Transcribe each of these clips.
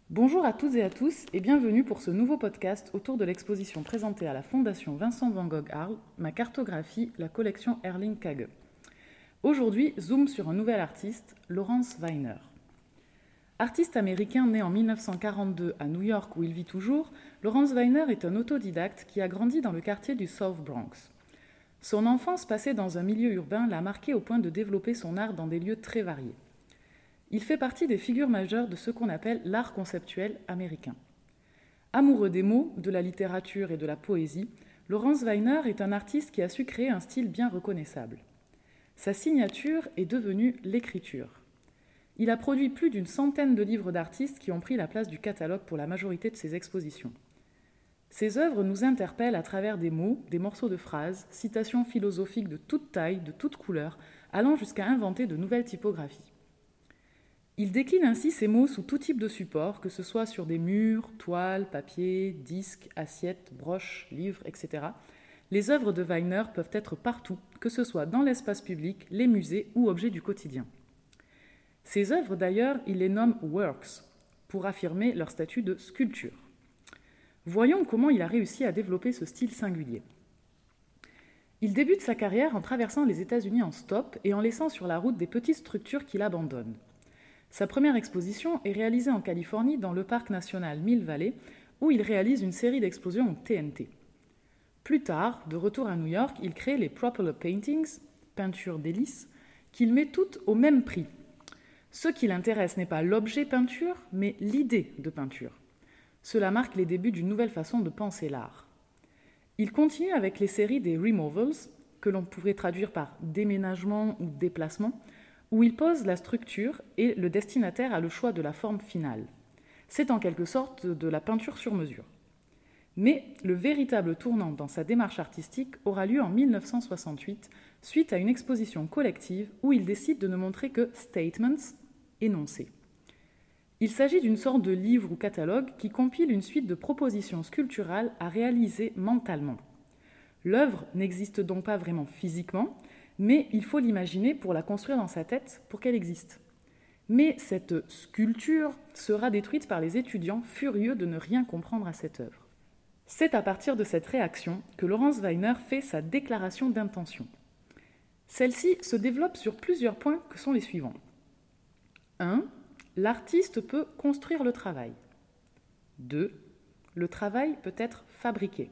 Bonjour à toutes et à tous et bienvenue pour ce nouveau podcast autour de l'exposition présentée à la Fondation Vincent van Gogh Arles, ma cartographie, la collection Erling Kagge. Aujourd'hui, zoom sur un nouvel artiste, Lawrence Weiner. Artiste américain né en 1942 à New York où il vit toujours, Lawrence Weiner est un autodidacte qui a grandi dans le quartier du South Bronx. Son enfance passée dans un milieu urbain l'a marqué au point de développer son art dans des lieux très variés. Il fait partie des figures majeures de ce qu'on appelle l'art conceptuel américain. Amoureux des mots, de la littérature et de la poésie, Lawrence Weiner est un artiste qui a su créer un style bien reconnaissable. Sa signature est devenue l'écriture. Il a produit plus d'une centaine de livres d'artistes qui ont pris la place du catalogue pour la majorité de ses expositions. Ses œuvres nous interpellent à travers des mots, des morceaux de phrases, citations philosophiques de toute taille, de toute couleur, allant jusqu'à inventer de nouvelles typographies. Il décline ainsi ces mots sous tout type de support, que ce soit sur des murs, toiles, papier, disques, assiettes, broches, livres, etc. Les œuvres de Weiner peuvent être partout, que ce soit dans l'espace public, les musées ou objets du quotidien. Ces œuvres d'ailleurs, il les nomme « works » pour affirmer leur statut de sculpture. Voyons comment il a réussi à développer ce style singulier. Il débute sa carrière en traversant les États-Unis en stop et en laissant sur la route des petites structures qu'il abandonne. Sa première exposition est réalisée en Californie dans le parc national Mill Valley, où il réalise une série d'explosions au TNT. Plus tard, de retour à New York, il crée les Propeller Paintings, peintures d'hélice, qu'il met toutes au même prix. Ce qui l'intéresse n'est pas l'objet peinture, mais l'idée de peinture. Cela marque les débuts d'une nouvelle façon de penser l'art. Il continue avec les séries des removals, que l'on pourrait traduire par déménagement ou déplacement, où il pose la structure et le destinataire a le choix de la forme finale. C'est en quelque sorte de la peinture sur mesure. Mais le véritable tournant dans sa démarche artistique aura lieu en 1968, suite à une exposition collective où il décide de ne montrer que statements, énoncés. Il s'agit d'une sorte de livre ou catalogue qui compile une suite de propositions sculpturales à réaliser mentalement. L'œuvre n'existe donc pas vraiment physiquement, mais il faut l'imaginer pour la construire dans sa tête pour qu'elle existe. Mais cette sculpture sera détruite par les étudiants furieux de ne rien comprendre à cette œuvre. C'est à partir de cette réaction que Lawrence Weiner fait sa déclaration d'intention. Celle-ci se développe sur plusieurs points que sont les suivants. 1. L'artiste peut construire le travail. 2. Le travail peut être fabriqué.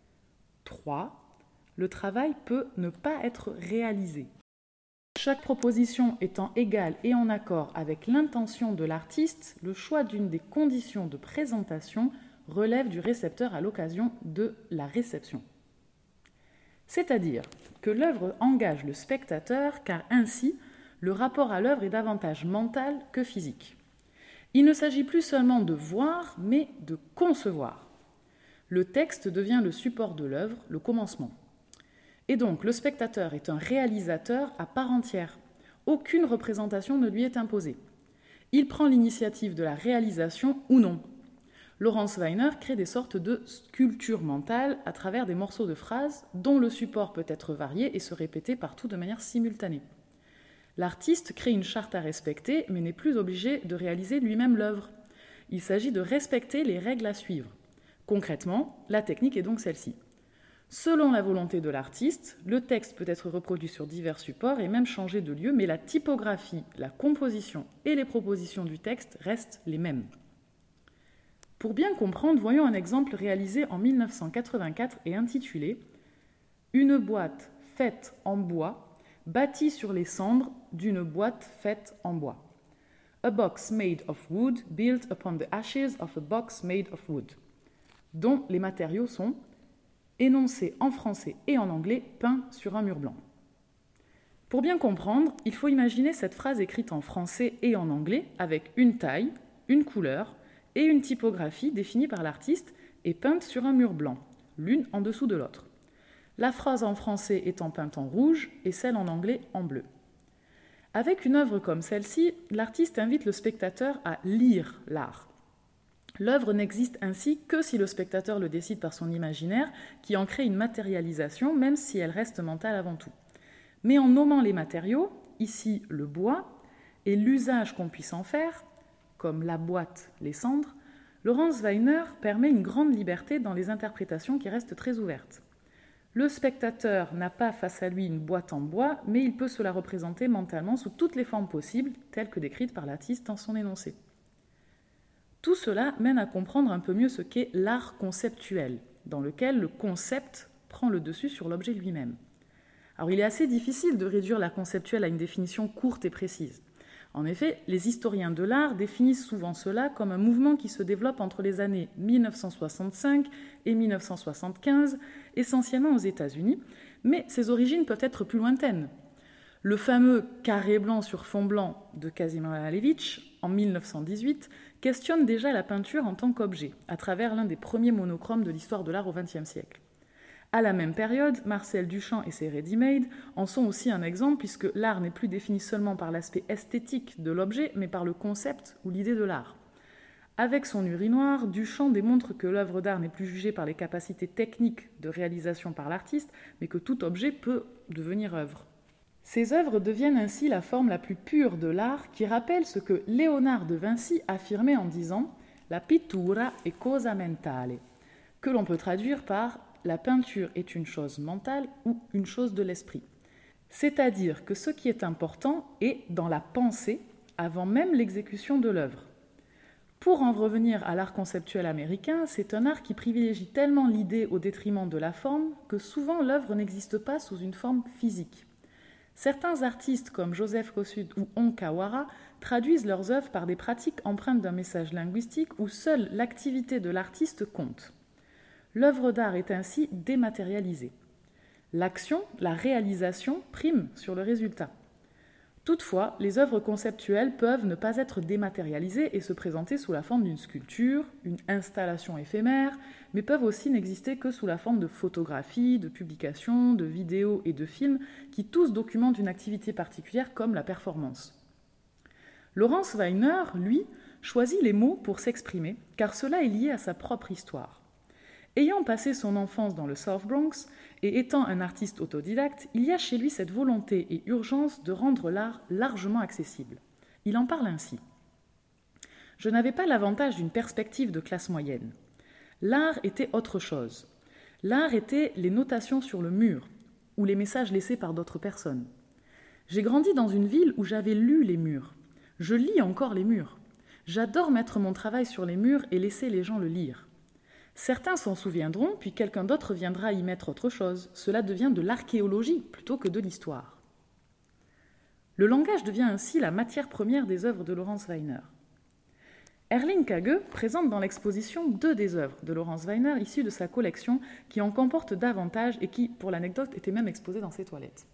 3. Le travail peut ne pas être réalisé. Chaque proposition étant égale et en accord avec l'intention de l'artiste, le choix d'une des conditions de présentation relève du récepteur à l'occasion de la réception. C'est-à-dire que l'œuvre engage le spectateur car ainsi, le rapport à l'œuvre est davantage mental que physique. Il ne s'agit plus seulement de voir, mais de concevoir. Le texte devient le support de l'œuvre, le commencement. Et donc, le spectateur est un réalisateur à part entière. Aucune représentation ne lui est imposée. Il prend l'initiative de la réalisation ou non. Lawrence Weiner crée des sortes de sculptures mentales à travers des morceaux de phrases dont le support peut être varié et se répéter partout de manière simultanée. L'artiste crée une charte à respecter, mais n'est plus obligé de réaliser lui-même l'œuvre. Il s'agit de respecter les règles à suivre. Concrètement, la technique est donc celle-ci. Selon la volonté de l'artiste, le texte peut être reproduit sur divers supports et même changer de lieu, mais la typographie, la composition et les propositions du texte restent les mêmes. Pour bien comprendre, voyons un exemple réalisé en 1984 et intitulé « Une boîte faite en bois, bâtie sur les cendres d'une boîte faite en bois. A box made of wood built upon the ashes of a box made of wood. » dont les matériaux sont énoncé en français et en anglais, peint sur un mur blanc. Pour bien comprendre, il faut imaginer cette phrase écrite en français et en anglais avec une taille, une couleur et une typographie définie par l'artiste et peinte sur un mur blanc, l'une en dessous de l'autre. La phrase en français étant peinte en rouge et celle en anglais en bleu. Avec une œuvre comme celle-ci, l'artiste invite le spectateur à lire l'art. L'œuvre n'existe ainsi que si le spectateur le décide par son imaginaire, qui en crée une matérialisation, même si elle reste mentale avant tout. Mais en nommant les matériaux, ici le bois, et l'usage qu'on puisse en faire, comme la boîte, les cendres, Laurence Weiner permet une grande liberté dans les interprétations qui restent très ouvertes. Le spectateur n'a pas face à lui une boîte en bois, mais il peut se la représenter mentalement sous toutes les formes possibles, telles que décrites par l'artiste dans son énoncé. Tout cela mène à comprendre un peu mieux ce qu'est l'art conceptuel, dans lequel le concept prend le dessus sur l'objet lui-même. Alors il est assez difficile de réduire l'art conceptuel à une définition courte et précise. En effet, les historiens de l'art définissent souvent cela comme un mouvement qui se développe entre les années 1965 et 1975, essentiellement aux États-Unis, mais ses origines peuvent être plus lointaines. Le fameux carré blanc sur fond blanc de Kazimierz Malevich, en 1918, questionne déjà la peinture en tant qu'objet, à travers l'un des premiers monochromes de l'histoire de l'art au XXe siècle. À la même période, Marcel Duchamp et ses ready-made en sont aussi un exemple puisque l'art n'est plus défini seulement par l'aspect esthétique de l'objet, mais par le concept ou l'idée de l'art. Avec son urinoir, Duchamp démontre que l'œuvre d'art n'est plus jugée par les capacités techniques de réalisation par l'artiste, mais que tout objet peut devenir œuvre. Ces œuvres deviennent ainsi la forme la plus pure de l'art qui rappelle ce que Léonard de Vinci affirmait en disant « La pittura è cosa mentale », que l'on peut traduire par la peinture est une chose mentale ou une chose de l'esprit. C'est-à-dire que ce qui est important est dans la pensée avant même l'exécution de l'œuvre. Pour en revenir à l'art conceptuel américain, c'est un art qui privilégie tellement l'idée au détriment de la forme que souvent l'œuvre n'existe pas sous une forme physique. Certains artistes comme Joseph Kosuth ou Hong Kawara traduisent leurs œuvres par des pratiques empreintes d'un message linguistique où seule l'activité de l'artiste compte. L'œuvre d'art est ainsi dématérialisée. L'action, la réalisation, prime sur le résultat. Toutefois, les œuvres conceptuelles peuvent ne pas être dématérialisées et se présenter sous la forme d'une sculpture, une installation éphémère, mais peuvent aussi n'exister que sous la forme de photographies, de publications, de vidéos et de films qui tous documentent une activité particulière comme la performance. Laurence Weiner, lui, choisit les mots pour s'exprimer, car cela est lié à sa propre histoire. Ayant passé son enfance dans le South Bronx et étant un artiste autodidacte, il y a chez lui cette volonté et urgence de rendre l'art largement accessible. Il en parle ainsi. « Je n'avais pas l'avantage d'une perspective de classe moyenne. L'art était autre chose. L'art était les notations sur le mur ou les messages laissés par d'autres personnes. J'ai grandi dans une ville où j'avais lu les murs. Je lis encore les murs. J'adore mettre mon travail sur les murs et laisser les gens le lire. Certains s'en souviendront, puis quelqu'un d'autre viendra y mettre autre chose. Cela devient de l'archéologie plutôt que de l'histoire. » Le langage devient ainsi la matière première des œuvres de Laurence Weiner. Erling Kage présente dans l'exposition 2 des œuvres de Laurence Weiner issues de sa collection qui en comportent davantage et qui, pour l'anecdote, étaient même exposées dans ses toilettes.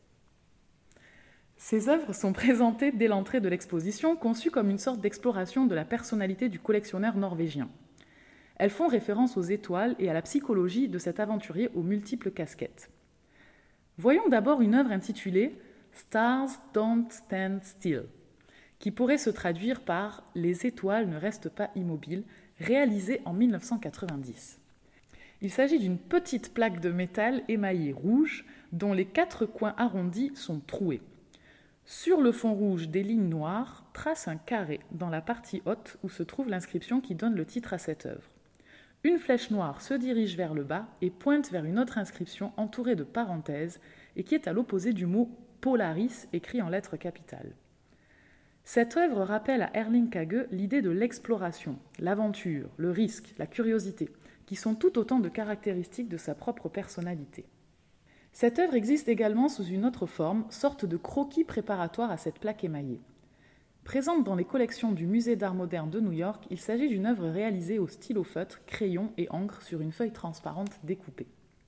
Ces œuvres sont présentées dès l'entrée de l'exposition, conçues comme une sorte d'exploration de la personnalité du collectionneur norvégien. Elles font référence aux étoiles et à la psychologie de cet aventurier aux multiples casquettes. Voyons d'abord une œuvre intitulée « Stars Don't Stand Still », qui pourrait se traduire par « Les étoiles ne restent pas immobiles », réalisée en 1990. Il s'agit d'une petite plaque de métal émaillée rouge dont les 4 coins arrondis sont troués. Sur le fond rouge, des lignes noires tracent un carré dans la partie haute où se trouve l'inscription qui donne le titre à cette œuvre. Une flèche noire se dirige vers le bas et pointe vers une autre inscription entourée de parenthèses et qui est à l'opposé du mot « Polaris » écrit en lettres capitales. Cette œuvre rappelle à Erling Kage l'idée de l'exploration, l'aventure, le risque, la curiosité, qui sont tout autant de caractéristiques de sa propre personnalité. Cette œuvre existe également sous une autre forme, sorte de croquis préparatoire à cette plaque émaillée. Présente dans les collections du Musée d'art moderne de New York, il s'agit d'une œuvre réalisée au stylo feutre, crayon et encre sur une feuille transparente découpée.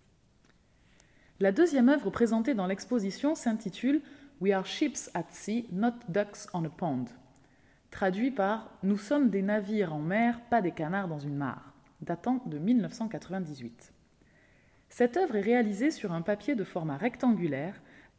La deuxième œuvre présentée dans l'exposition s'intitule « We are ships at sea, not ducks on a pond », traduit par « Nous sommes des navires en mer, pas des canards dans une mare », datant de 1998. Cette œuvre est réalisée sur un papier de format rectangulaire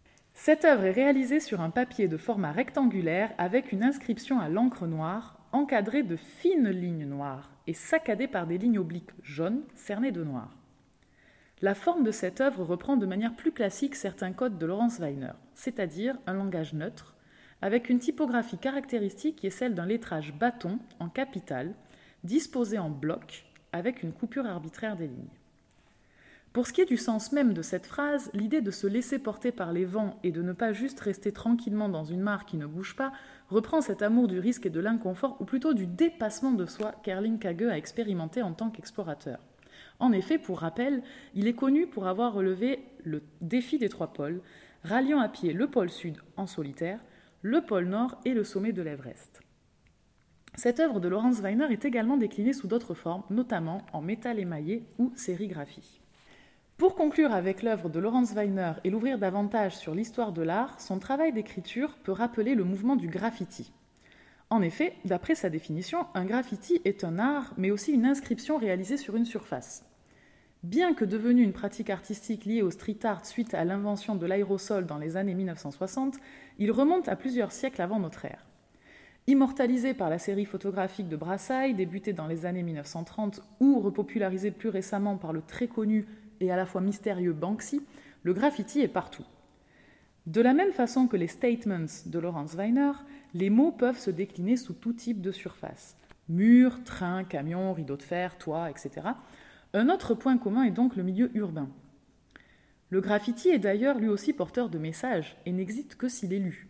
avec une inscription à l'encre noire, encadrée de fines lignes noires et saccadée par des lignes obliques jaunes cernées de noir. La forme de cette œuvre reprend de manière plus classique certains codes de Laurence Weiner, c'est-à-dire un langage neutre, avec une typographie caractéristique qui est celle d'un lettrage bâton en capitale, disposés en blocs avec une coupure arbitraire des lignes. Pour ce qui est du sens même de cette phrase, l'idée de se laisser porter par les vents et de ne pas juste rester tranquillement dans une mare qui ne bouge pas reprend cet amour du risque et de l'inconfort, ou plutôt du dépassement de soi qu'Erling Kagge a expérimenté en tant qu'explorateur. En effet, pour rappel, il est connu pour avoir relevé le défi des 3 pôles, ralliant à pied le pôle sud en solitaire, le pôle nord et le sommet de l'Everest. Cette œuvre de Laurence Weiner est également déclinée sous d'autres formes, notamment en métal émaillé ou sérigraphie. Pour conclure avec l'œuvre de Laurence Weiner et l'ouvrir davantage sur l'histoire de l'art, son travail d'écriture peut rappeler le mouvement du graffiti. En effet, d'après sa définition, un graffiti est un art, mais aussi une inscription réalisée sur une surface. Bien que devenu une pratique artistique liée au street art suite à l'invention de l'aérosol dans les années 1960, il remonte à plusieurs siècles avant notre ère. Immortalisé par la série photographique de Brassai, débutée dans les années 1930 ou repopularisé plus récemment par le très connu et à la fois mystérieux Banksy, le graffiti est partout. De la même façon que les statements de Laurence Weiner, les mots peuvent se décliner sous tout type de surface. Murs, trains, camions, rideaux de fer, toits, etc. Un autre point commun est donc le milieu urbain. Le graffiti est d'ailleurs lui aussi porteur de messages et n'existe que s'il est lu.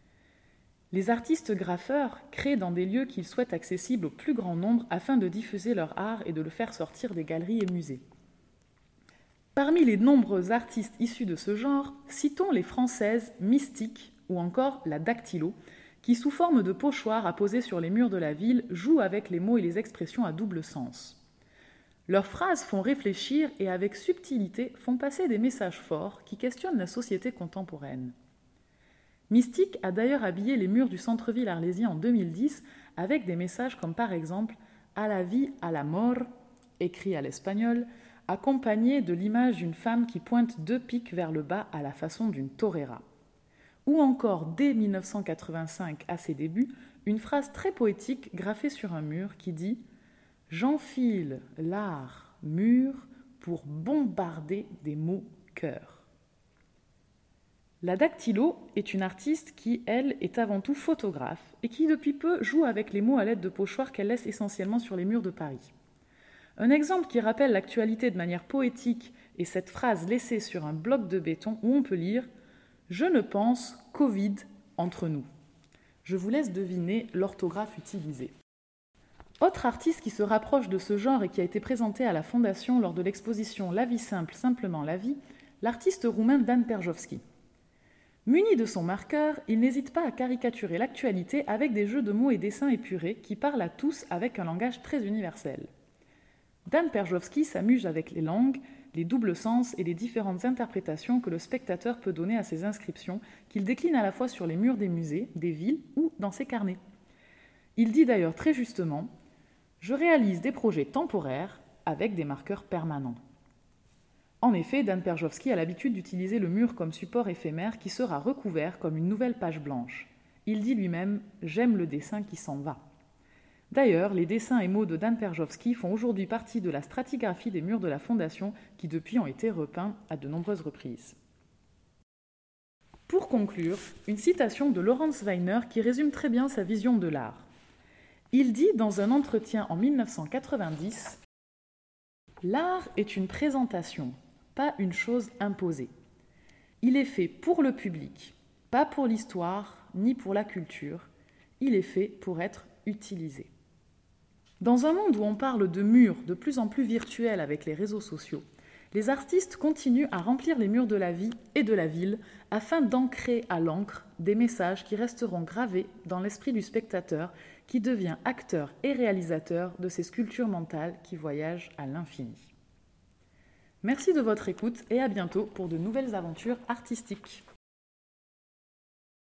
Les artistes graffeurs créent dans des lieux qu'ils souhaitent accessibles au plus grand nombre afin de diffuser leur art et de le faire sortir des galeries et musées. Parmi les nombreux artistes issus de ce genre, citons les françaises Mystique ou encore la Dactylo, qui sous forme de pochoirs apposés sur les murs de la ville jouent avec les mots et les expressions à double sens. Leurs phrases font réfléchir et avec subtilité font passer des messages forts qui questionnent la société contemporaine. Mystique a d'ailleurs habillé les murs du centre-ville arlésien en 2010 avec des messages comme par exemple « À la vie, à la mort », écrit à l'espagnol, accompagné de l'image d'une femme qui pointe 2 pics vers le bas à la façon d'une torera. Ou encore, dès 1985, à ses débuts, une phrase très poétique graffée sur un mur qui dit « J'enfile l'art mur pour bombarder des mots cœur ». La Dactylo est une artiste qui, elle, est avant tout photographe et qui, depuis peu, joue avec les mots à l'aide de pochoirs qu'elle laisse essentiellement sur les murs de Paris. Un exemple qui rappelle l'actualité de manière poétique est cette phrase laissée sur un bloc de béton où on peut lire « Je ne pense qu'au vide entre nous ». Je vous laisse deviner l'orthographe utilisée. Autre artiste qui se rapproche de ce genre et qui a été présenté à la Fondation lors de l'exposition La vie simple, simplement la vie, l'artiste roumain Dan Perjovski. Muni de son marqueur, il n'hésite pas à caricaturer l'actualité avec des jeux de mots et dessins épurés qui parlent à tous avec un langage très universel. Dan Perjovski s'amuse avec les langues, les doubles sens et les différentes interprétations que le spectateur peut donner à ces inscriptions qu'il décline à la fois sur les murs des musées, des villes ou dans ses carnets. Il dit d'ailleurs très justement « Je réalise des projets temporaires avec des marqueurs permanents ». En effet, Dan Perjovski a l'habitude d'utiliser le mur comme support éphémère qui sera recouvert comme une nouvelle page blanche. Il dit lui-même « J'aime le dessin qui s'en va ». D'ailleurs, les dessins et mots de Dan Perjovski font aujourd'hui partie de la stratigraphie des murs de la Fondation qui depuis ont été repeints à de nombreuses reprises. Pour conclure, une citation de Laurence Weiner qui résume très bien sa vision de l'art. Il dit dans un entretien en 1990 « L'art est une présentation, pas une chose imposée. Il est fait pour le public, pas pour l'histoire ni pour la culture. Il est fait pour être utilisé. » Dans un monde où on parle de murs de plus en plus virtuels avec les réseaux sociaux, les artistes continuent à remplir les murs de la vie et de la ville afin d'ancrer à l'encre des messages qui resteront gravés dans l'esprit du spectateur qui devient acteur et réalisateur de ces sculptures mentales qui voyagent à l'infini. Merci de votre écoute et à bientôt pour de nouvelles aventures artistiques.